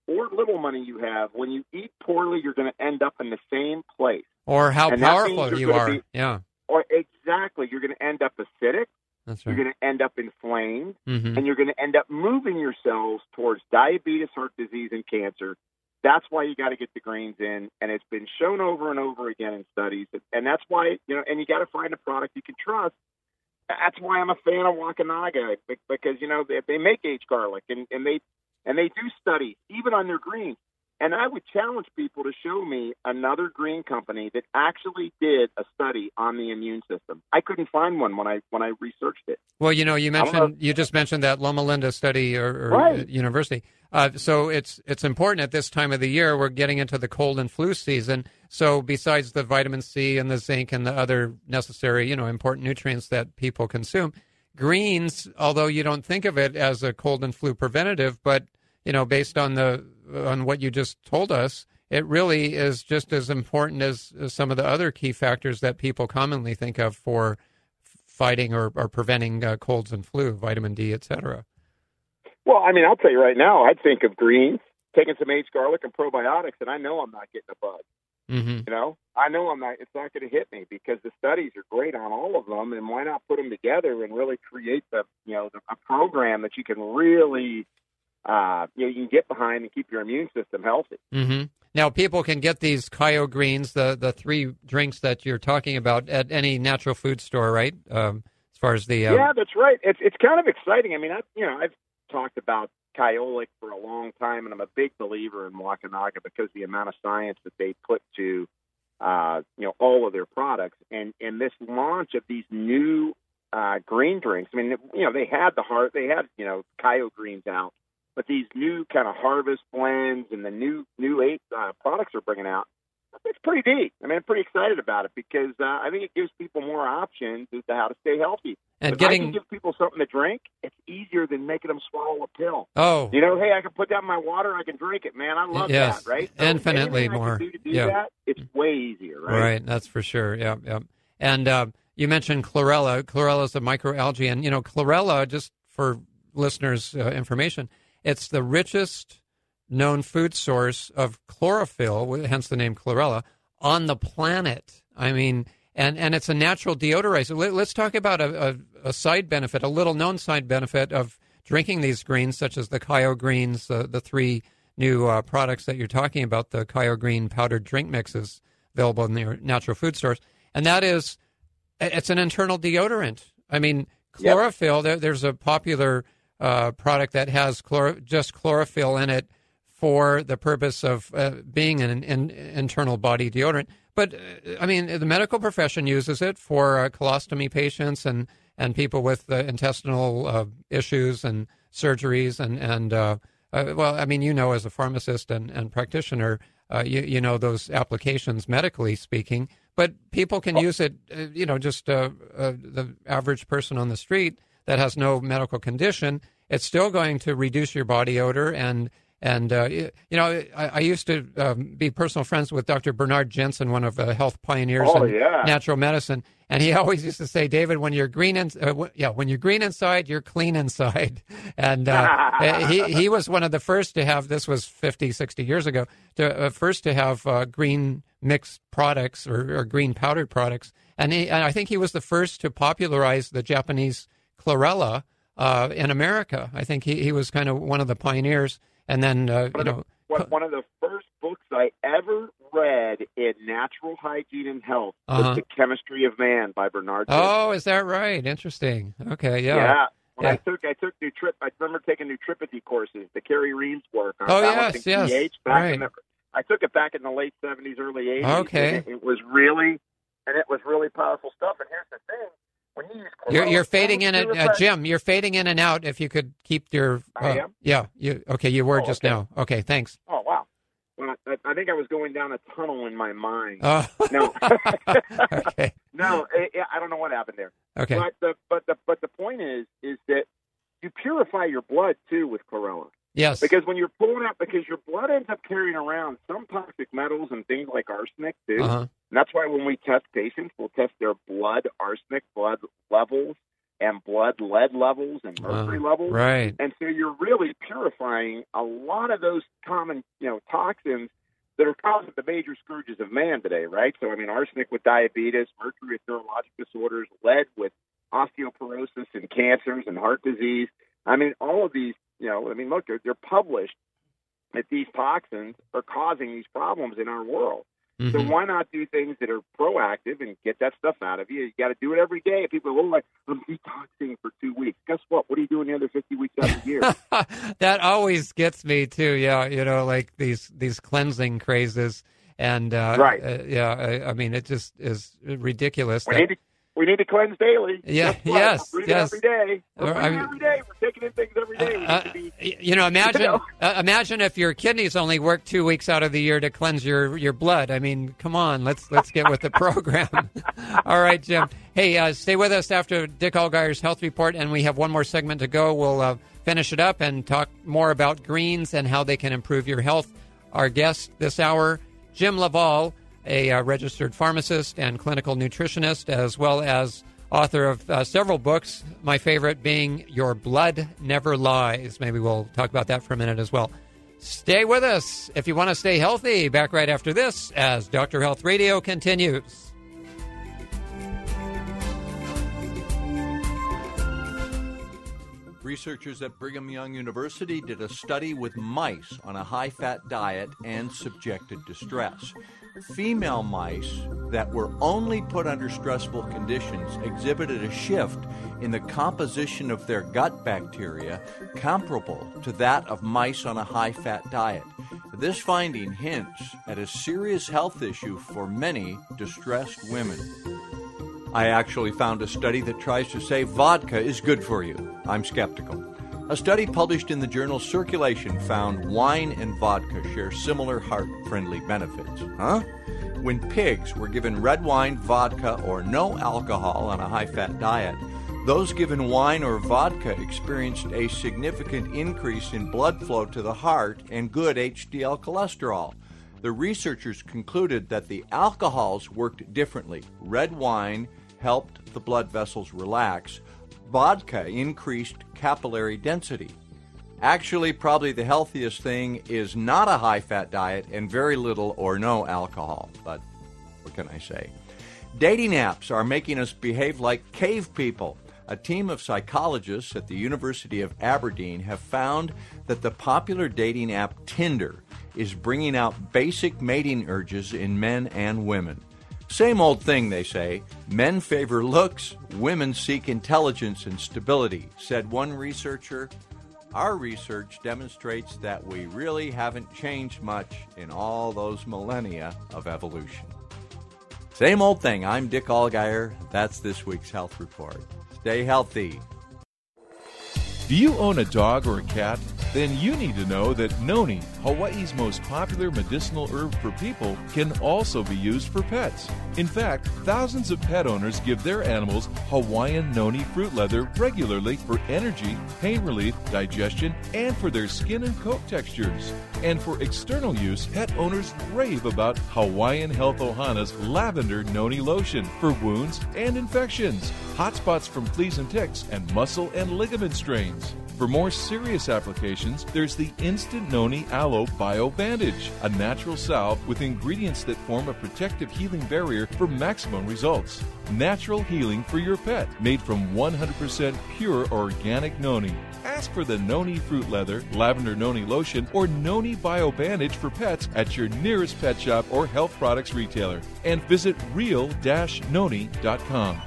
or little money you have, when you eat poorly, you're going to end up in the same place. Or how and powerful you are. Yeah. Or exactly. You're going to end up acidic. That's right. You're going to end up inflamed. Mm-hmm. And you're going to end up moving your cells towards diabetes, heart disease, and cancer. That's why you got to get the greens in. And it's been shown over and over again in studies. And that's why, and you got to find a product you can trust. That's why I'm a fan of Wakanaga, because, they make aged garlic and they do studies, even on their greens. And I would challenge people to show me another green company that actually did a study on the immune system. I couldn't find one when I researched it. Well, you just mentioned that Loma Linda study or right. University. So it's important at this time of the year. We're getting into the cold and flu season. So besides the vitamin C and the zinc and the other necessary, important nutrients that people consume, greens, although you don't think of it as a cold and flu preventative, but based on what you just told us, it really is just as important as some of the other key factors that people commonly think of for fighting or preventing colds and flu, vitamin D, et cetera. Well, I'll tell you right now, I'd think of greens, taking some aged garlic and probiotics, and I know I'm not getting a bug. Mm-hmm. I know it's not going to hit me because the studies are great on all of them, and why not put them together and really create a program that you can really you can get behind and keep your immune system healthy. Mm-hmm. Now, people can get these Kaio Greens, the 3 drinks that you're talking about, at any natural food store, right? As far as the yeah, that's right. It's kind of exciting. I've talked about Kyolic for a long time, and I'm a big believer in Wakanaga because the amount of science that they put to all of their products, and this launch of these new green drinks. They had Kaio Greens out. But these new kind of harvest blends and the new products they're bringing out, it's pretty neat. I'm pretty excited about it because I think it gives people more options as to how to stay healthy. And if I can give people something to drink, it's easier than making them swallow a pill. Oh. Hey, I can put that in my water, I can drink it, man. I love that, right? So infinitely more. I can do that, it's way easier, right? Right, that's for sure, yeah. And you mentioned chlorella. Chlorella is a microalgae, and, chlorella, just for listeners' information, it's the richest known food source of chlorophyll, hence the name chlorella, on the planet. And it's a natural deodorizer. Let's talk about a side benefit, a little known side benefit of drinking these greens, such as the Kaio Greens, the 3 new products that you're talking about, the Kaio Green powdered drink mixes available in the natural food stores. And that is, it's an internal deodorant. Chlorophyll, there's a popular product that has just chlorophyll in it for the purpose of being an internal body deodorant. But, the medical profession uses it for colostomy patients and people with intestinal issues and surgeries. As a pharmacist and practitioner, you know those applications medically speaking. But people can use it, the average person on the street that has no medical condition, it's still going to reduce your body odor. I used to be personal friends with Dr. Bernard Jensen, one of the health pioneers in natural medicine, and he always used to say, David, when you're green inside, you're clean inside. And he was one of the first to have, this was 50, 60 years ago, first to have green mixed products or green powdered products. And I think he was the first to popularize the Japanese chlorella in America. I think he was kind of one of the pioneers. And then, one of the first books I ever read in natural hygiene and health was The Chemistry of Man by Bernard Jensen. Oh, is that right? Interesting. Okay, yeah. Yeah. I took I remember taking Nutripity courses, the Carrie Reams work on balancing pH. I took it back in the late 70s, early 80s. Okay. It was really powerful stuff. And here's the thing. When you use chlorella, you're fading in and Jim, you're fading in and out. If you could keep your I am? Yeah, you were just now. Okay, thanks. Oh, wow. Well, I think I was going down a tunnel in my mind. Oh. No. Okay. No, I don't know what happened there. Okay. But the point is that you purify your blood too with chlorella. Yes. Because when you're pulling out, because your blood ends up carrying around some toxic metals and things like arsenic too. Uh-huh. And that's why when we test patients, we'll test their blood arsenic, blood levels, and blood lead levels and mercury levels. Right. And so you're really purifying a lot of those common, toxins that are causing the major scourges of man today, right? So, I mean, arsenic with diabetes, mercury with neurologic disorders, lead with osteoporosis and cancers and heart disease. I mean, all of these, look, they're published that these toxins are causing these problems in our world. Mm-hmm. So why not do things that are proactive and get that stuff out of you? You got to do it every day. People go, I'm detoxing for 2 weeks. Guess what? What are you doing the other 50 weeks out of the year? That always gets me too. Yeah, like these cleansing crazes, and right. I mean, it just is ridiculous. We need to cleanse daily. Yeah. Yes. We're breathing every day. We're breathing every day. We're taking in things every day. Imagine if your kidneys only work 2 weeks out of the year to cleanse your blood. I mean, come on, let's get with the program. All right, Jim. Hey, stay with us after Dick Allgire's Health Report, and we have one more segment to go. We'll finish it up and talk more about greens and how they can improve your health. Our guest this hour, Jim LaValle, a registered pharmacist and clinical nutritionist, as well as author of several books, my favorite being Your Blood Never Lies. Maybe we'll talk about that for a minute as well. Stay with us if you want to stay healthy. Back right after this as Dr. Health Radio continues. Researchers at Brigham Young University did a study with mice on a high-fat diet and subjected to stress. Female mice that were only put under stressful conditions exhibited a shift in the composition of their gut bacteria comparable to that of mice on a high-fat diet. This finding hints at a serious health issue for many distressed women. I actually found a study that tries to say vodka is good for you. I'm skeptical. A study published in the journal Circulation found wine and vodka share similar heart-friendly benefits. Huh? When pigs were given red wine, vodka, or no alcohol on a high-fat diet, those given wine or vodka experienced a significant increase in blood flow to the heart and good HDL cholesterol. The researchers concluded that the alcohols worked differently. Red wine helped the blood vessels relax. Vodka increased capillary density. Actually, probably the healthiest thing is not a high-fat diet and very little or no alcohol. But what can I say? Dating apps are making us behave like cave people. A team of psychologists at the University of Aberdeen have found that the popular dating app Tinder is bringing out basic mating urges in men and women. Same old thing, they say. Men favor looks, women seek intelligence and stability, said one researcher. Our research demonstrates that we really haven't changed much in all those millennia of evolution. Same old thing. I'm Dick Allgire. That's this week's Health Report. Stay healthy. Do you own a dog or a cat? Then you need to know that noni, Hawaii's most popular medicinal herb for people, can also be used for pets. In fact, thousands of pet owners give their animals Hawaiian noni fruit leather regularly for energy, pain relief, digestion, and for their skin and coat textures. And for external use, pet owners rave about Hawaiian Health Ohana's lavender noni lotion for wounds and infections, hot spots from fleas and ticks, and muscle and ligament strains. For more serious applications, there's the Instant Noni Aloe Bio Bandage, a natural salve with ingredients that form a protective healing barrier for maximum results. Natural healing for your pet, made from 100% pure organic noni. Ask for the Noni Fruit Leather, Lavender Noni Lotion, or Noni Bio Bandage for pets at your nearest pet shop or health products retailer. And visit real-noni.com.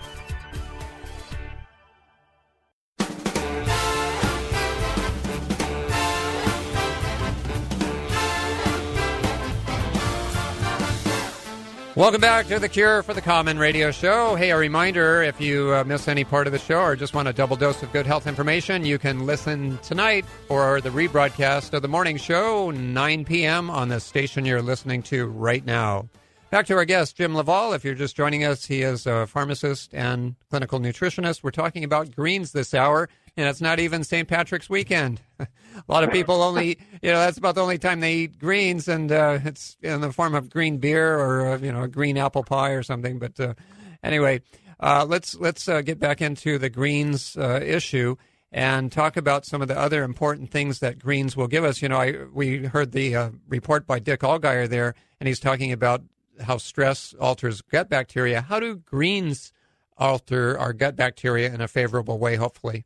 Welcome back to the Cure for the Common radio show. Hey, a reminder, if you miss any part of the show or just want a double dose of good health information, you can listen tonight for the rebroadcast of the morning show, 9 p.m. on the station you're listening to right now. Back to our guest, Jim LaValle. If you're just joining us, he is a pharmacist and clinical nutritionist. We're talking about greens this hour, and it's not even St. Patrick's weekend. A lot of people only, that's about the only time they eat greens, and it's in the form of green beer or, a green apple pie or something. But anyway, Let's get back into the greens issue and talk about some of the other important things that greens will give us. You know, we heard the report by Dick Allgaier there, and he's talking about how stress alters gut bacteria. How do greens alter our gut bacteria in a favorable way, hopefully?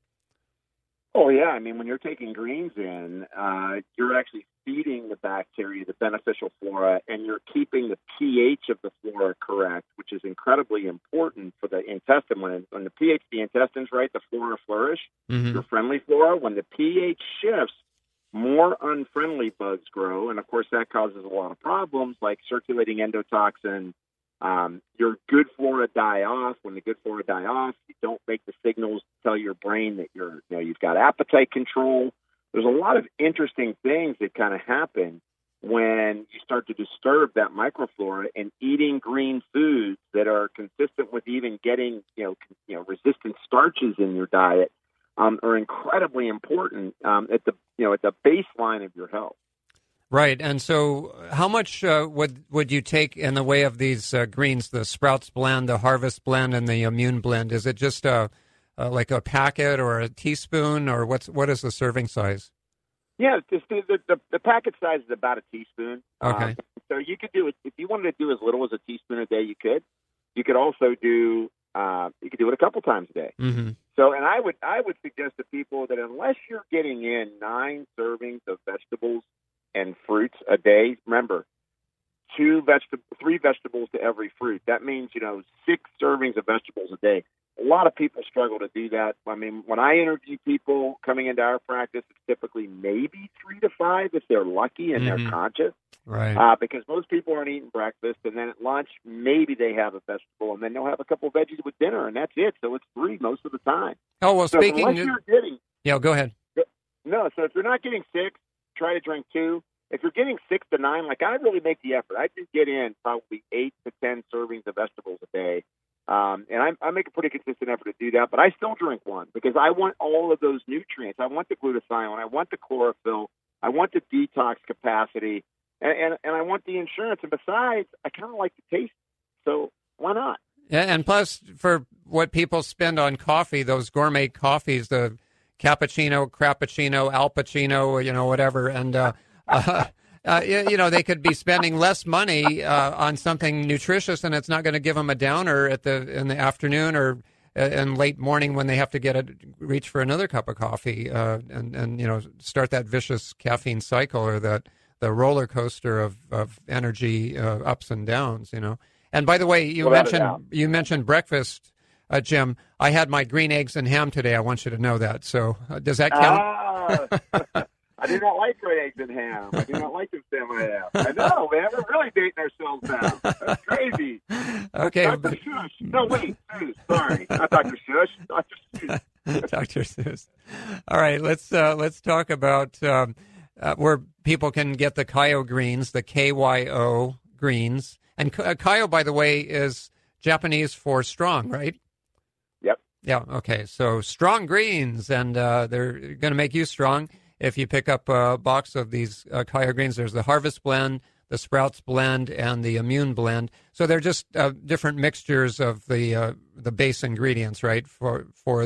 Oh, yeah. I mean, when you're taking greens in, you're actually feeding the bacteria the beneficial flora, and you're keeping the pH of the flora correct, which is incredibly important for the intestine. When the pH of the intestine's right, the flora flourish, your friendly flora. When the pH shifts, more unfriendly bugs grow, and, of course, that causes a lot of problems like circulating endotoxin. Your good flora die off. When the good flora die off, you don't make the signals to tell your brain that you've got appetite control. There's a lot of interesting things that kind of happen when you start to disturb that microflora, and eating green foods that are consistent with even getting resistant starches in your diet are incredibly important at the baseline of your health. Right, and so how much would you take in the way of these greens, the Sprouts blend, the Harvest blend, and the Immune blend? Is it just like a packet or a teaspoon, or what is the serving size? Yeah, the packet size is about a teaspoon. Okay. So you could do it if you wanted to do as little as a teaspoon a day. You could. You could also do it a couple times a day. Mm-hmm. So, and I would suggest to people that unless you're getting in 9 servings of vegetables and fruits a day, remember, 3 vegetables to every fruit. That means 6 servings of vegetables a day. A lot of people struggle to do that. I mean, when I interview people coming into our practice, it's typically maybe 3 to 5 if they're lucky and they're conscious. Right. Because most people aren't eating breakfast, and then at lunch, maybe they have a vegetable, and then they'll have a couple of veggies with dinner, and that's it. So it's 3 most of the time. Oh, well, so speaking... unless you're getting... Yeah, go ahead. No, so if you're not getting 6, try to drink 2. If you're getting 6 to 9, like I really make the effort. I do get in probably 8 to 10 servings of vegetables a day. And I make a pretty consistent effort to do that, but I still drink 1 because I want all of those nutrients. I want the glutathione, I want the chlorophyll, I want the detox capacity, and I want the insurance. And besides, I kind of like the taste, so why not? Yeah, and plus, for what people spend on coffee, those gourmet coffees, the cappuccino, crappuccino, al Pacino, whatever, and they could be spending less money on something nutritious, and it's not going to give them a downer in the afternoon or in late morning when they have to reach for another cup of coffee and start that vicious caffeine cycle or the roller coaster of energy ups and downs. And by the way, you mentioned breakfast, Jim. I had my green eggs and ham today. I want you to know that. So does that count? I do not like green eggs and ham. I do not like them semi-half. I know, man. We're really dating ourselves now. That's crazy. Okay. Dr. Seuss. No, wait. Seuss. Sorry. Not Dr. Seuss. Dr. Seuss. Dr. Seuss. All right. Let's talk about where people can get the Kyo greens, the KYO greens. And Kyo, by the way, is Japanese for strong, right? Yep. Yeah. Okay. So strong greens, and they're going to make you strong. If you pick up a box of these Kyo greens, there's the Harvest blend, the Sprouts blend, and the Immune blend. So they're just different mixtures of the base ingredients, right? For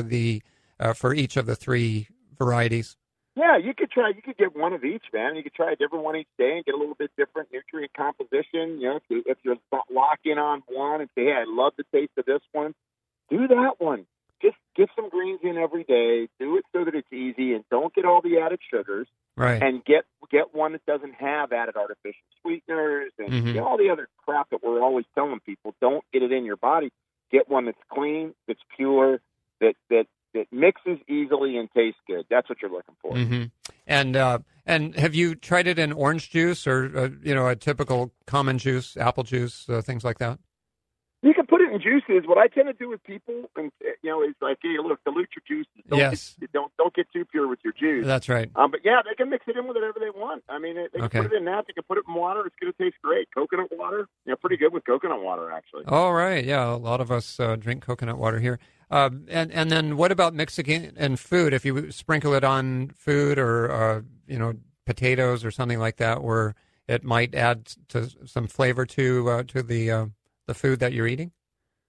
each of the 3 varieties. Yeah, you could get one of each, man. You could try a different one each day and get a little bit different nutrient composition. If you're locked in on one and say, hey, I love the taste of this one, do that one. Just get some greens in every day. Do it so that it's easy, and don't get all the added sugars. Right. And get one that doesn't have added artificial sweeteners and all the other crap that we're always telling people. Don't get it in your body. Get one that's clean, that's pure, that mixes easily and tastes good. That's what you're looking for. Mm-hmm. And have you tried it in orange juice or a typical common juice, apple juice, things like that? You can put it in juices. What I tend to do with people, is like, hey, look, dilute your juices. Don't get too pure with your juice. That's right. But yeah, they can mix it in with whatever they want. I mean, they can put it in that. They can put it in water. It's going to taste great. Coconut water, pretty good with coconut water, actually. All right. Yeah, a lot of us drink coconut water here. And then what about mixing it in food? If you sprinkle it on food or potatoes or something like that, where it might add to some flavor to the food that you're eating?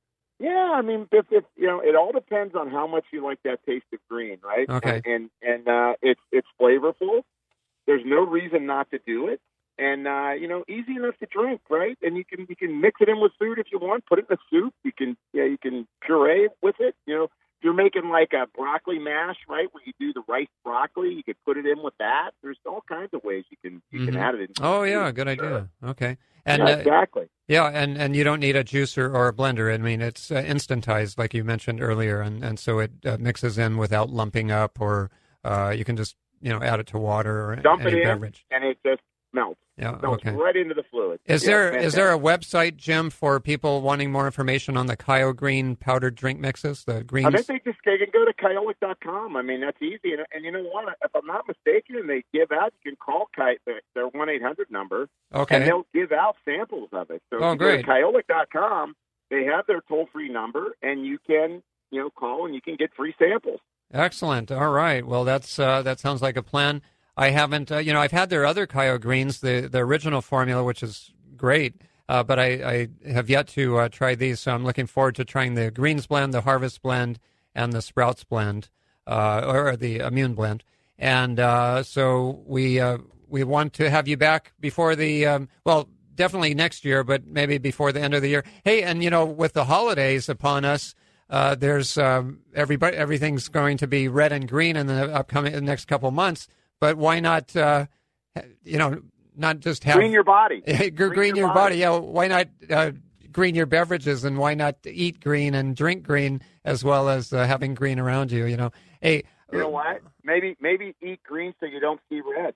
Yeah, I mean, if it all depends on how much you like that taste of green, right? Okay. And it's flavorful. There's no reason not to do it, and easy enough to drink, right? And you can mix it in with food if you want. Put it in a soup. You can puree it with it. If you're making like a broccoli mash, right, where you do the rice broccoli, you could put it in with that. There's all kinds of ways you can add it in. Oh yeah, good idea. Okay. And exactly. Yeah, and you don't need a juicer or a blender. I mean, it's instantized, like you mentioned earlier, and so it mixes in without lumping up, or you can just add it to water or dump any it in, beverage, and it just melts. Yeah, melts okay. right into the fluid. Is there a website, Jim, for people wanting more information on the Kyogreen powdered drink mixes? The greens. I think they can go to Kyolic.com. I mean, that's easy. And you know what? If I'm not mistaken, they give out. You can call their 1-800 number. Okay. And they'll give out samples of it. So if you great. go to Kyolic.com, they have their toll-free number, and you can call and you can get free samples. Excellent. All right. Well, that sounds like a plan. I haven't, I've had their other Kyogreens, the original formula, which is great, but I have yet to try these. So I'm looking forward to trying the Greens blend, the Harvest blend, and the Sprouts blend, or the Immune blend. And so we want to have you back before the, definitely next year, but maybe before the end of the year. Hey, and with the holidays upon us, there's everything's going to be red and green in the next couple months. But why not, not just have... Green your body. green your body. Yeah, why not green your beverages, and why not eat green and drink green as well as having green around you, Hey, you know what? Maybe eat green so you don't see red.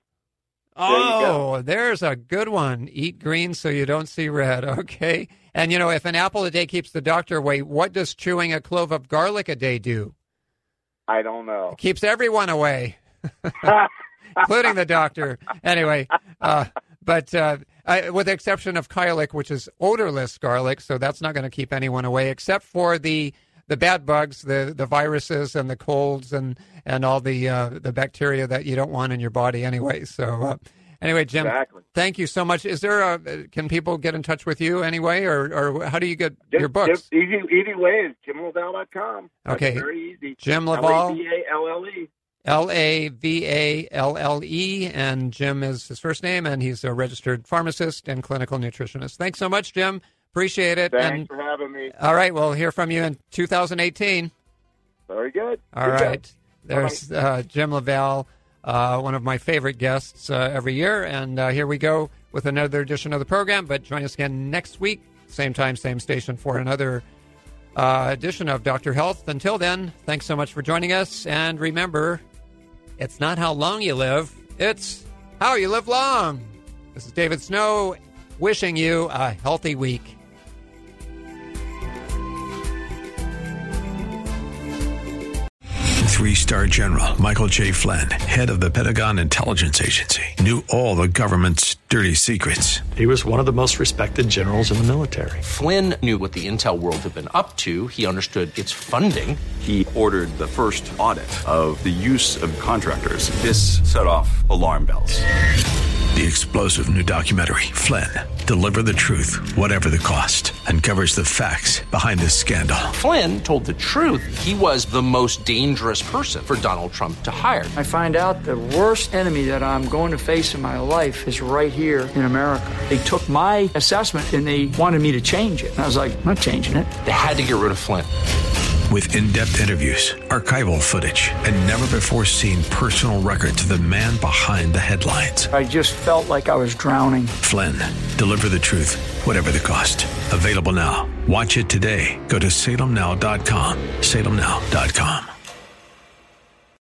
There's a good one. Eat green so you don't see red. Okay. And, if an apple a day keeps the doctor away, what does chewing a clove of garlic a day do? I don't know. It keeps everyone away. Including the doctor. Anyway, but with the exception of Kyolic, which is odorless garlic, so that's not going to keep anyone away, except for the bad bugs, the viruses and the colds and all the bacteria that you don't want in your body anyway. So anyway, Jim, exactly. Thank you so much. Is there can people get in touch with you anyway, or how do you get your books? Easy way is JimLaValle.com. Okay. That's very easy. Jim LaValle. LaValle. LaValle, and Jim is his first name, and he's a registered pharmacist and clinical nutritionist. Thanks so much, Jim. Appreciate it. Thanks for having me. All right, we'll hear from you in 2018. Very good. All right. There's Jim LaValle, one of my favorite guests every year, and here we go with another edition of the program, but join us again next week, same time, same station, for another edition of Dr. Health. Until then, thanks so much for joining us, and remember, it's not how long you live, it's how you live long. This is David Snow wishing you a healthy week. Three-star General Michael J. Flynn, head of the Pentagon Intelligence Agency, knew all the government's dirty secrets. He was one of the most respected generals in the military. Flynn knew what the intel world had been up to. He understood its funding. He ordered the first audit of the use of contractors. This set off alarm bells. The explosive new documentary, Flynn, Deliver the Truth, Whatever the Cost, uncovers the facts behind this scandal. Flynn told the truth. He was the most dangerous person for Donald Trump to hire. I find out the worst enemy that I'm going to face in my life is right here in America. They took my assessment and they wanted me to change it. And I was like, I'm not changing it. They had to get rid of Flynn. With in-depth interviews, archival footage, and never-before-seen personal records of the man behind the headlines. I just felt like I was drowning. Flynn, Deliver the Truth, Whatever the Cost. Available now. Watch it today. Go to salemnow.com. salemnow.com.